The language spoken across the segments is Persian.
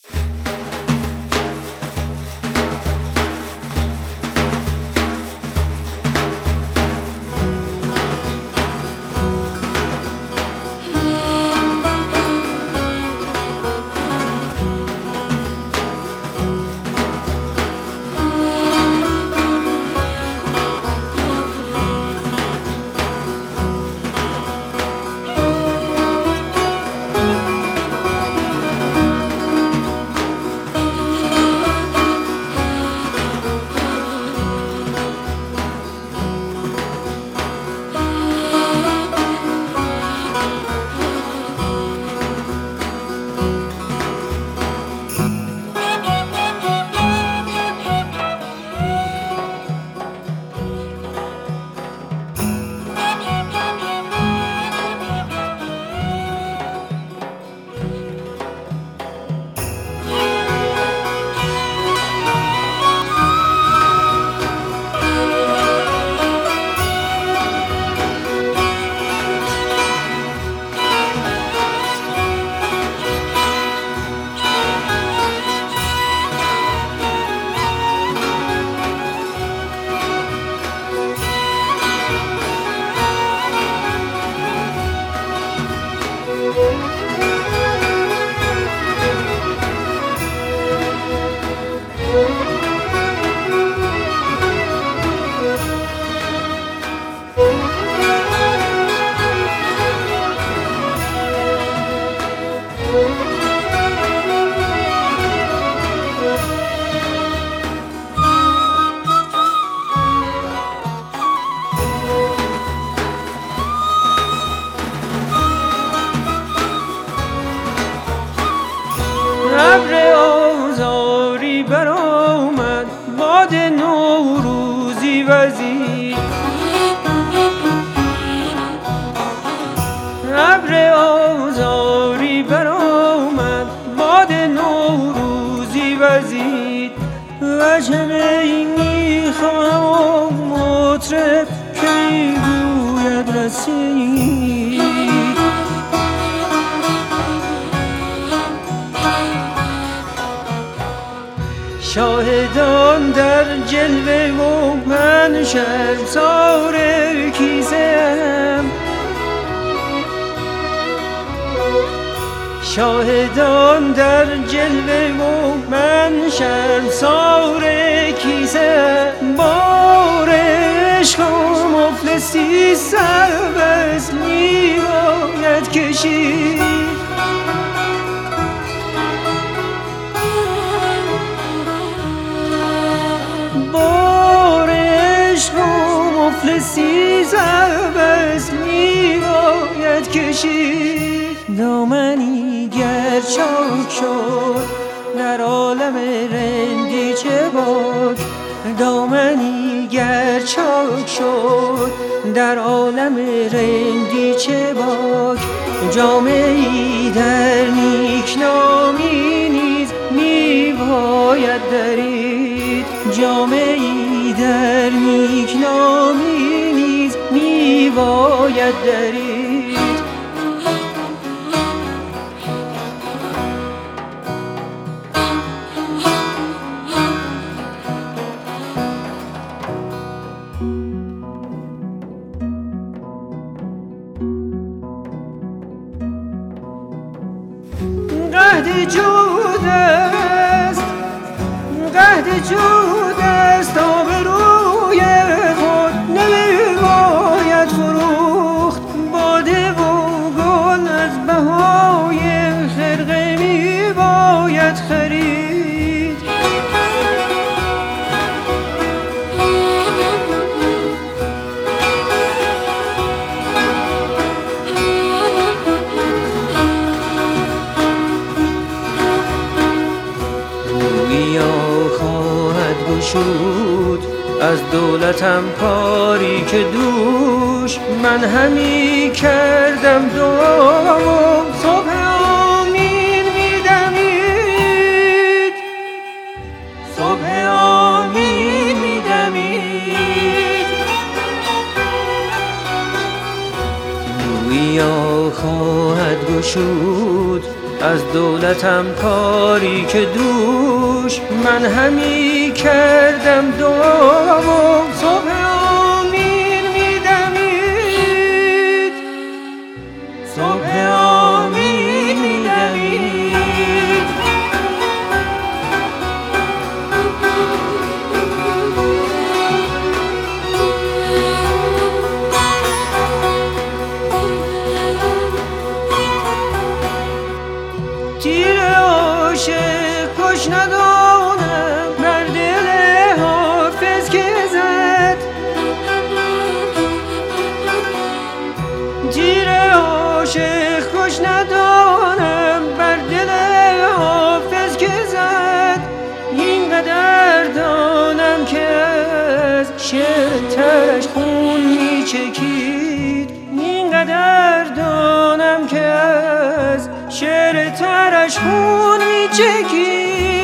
ابر آذاری برآمد، باد نوروزی وزید. ابر آذاری برآمد، باد نوروزی وزید. وجب اینی خواهم مطرب کی گوید رسید. شاهدان در جلوه و من شرمسار کیسه‌ام. شاهدان در جلوه و من شرمسار کیسه‌ام. بار عشق و مفلسی سربست میباید کشید. مفلسی سربست میباید کشید. دامنی گر چاک شد در عالم رندی چه باک. دامنی گر چاک شد در عالم رندی چه باک. جامعی در نیکنامی نیز میباید درید. جامعی در نیکنامی نیز میباید درید. قحط جود است، قحط جود است، آبروی خود نمیباید فروخت. باده و گل از بهای خرقه میباید خرید. شد از دولتم کاری که دوش من همی کردم دعا و صبح آمین میدمید. صبح آمین میدمید. گویا خواهد گشود از دولتم کاری که دوش من همی کردم دعا و صبح آمین میدمید، صبح آمین میدمید. تیر عاشق کش ندانم بر دل حافظ که زد، تیر عاشق کش ندانم بر دل حافظ که زد. اینقدر دانم که از شعر ترش خون می چکید، اینقدر دانم که از شعر ترش خون می چکید.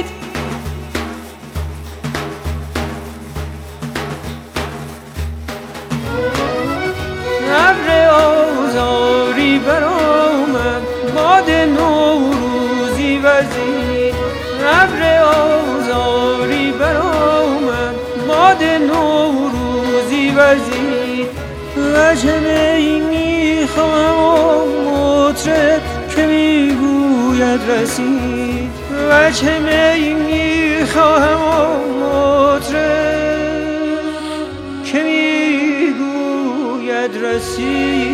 ابر آذاری برآمد باد نوروزی وزید، ابر آذاری برآمد باد نوروزی وزید. وجه می میخواهم مطرب که میگوید رسید، وجه می میخواهم مطرب که میگوید رسید.